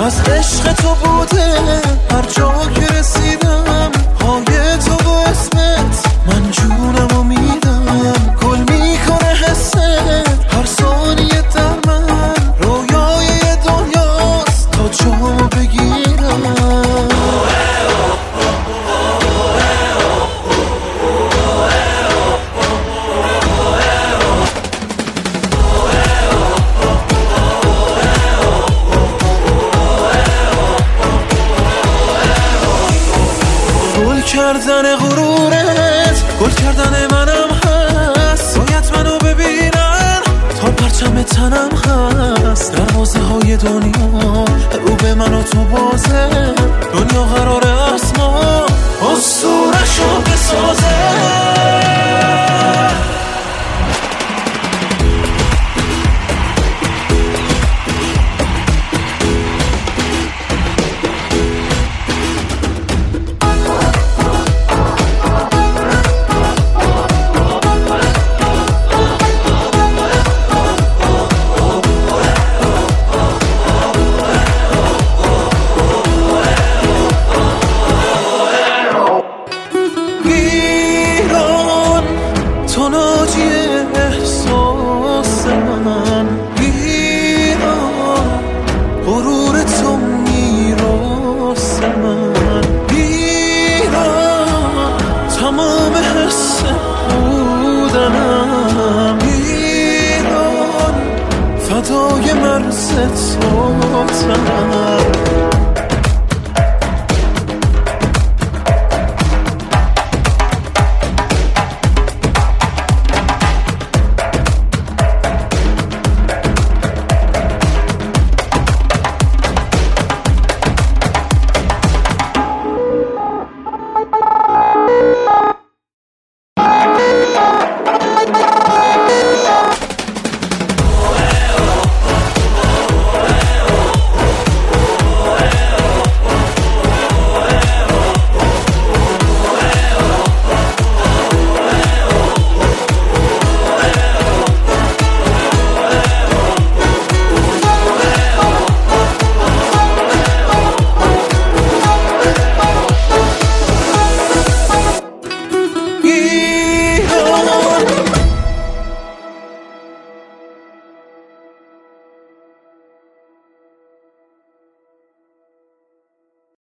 از عشق تو بوده هر جا که رسیدم، پای تو و اسمت من جونمو میدم. گل میکنه حست هر ثانیه در من، رویای دنیاست تا جامو بگیرم. گل کردن غرورت، گل کردن منم هست. باید منو ببینن تا پرچم تنم هست. دروازه های دنیا رو به من و تو بازه، دنیا قراره از ما اسطوره‌شو بسازه. تو ناجی احساس من، ایران غرور تو میراث من، ایران تمام حس بودنم، ایران فدای مرز تو تنم.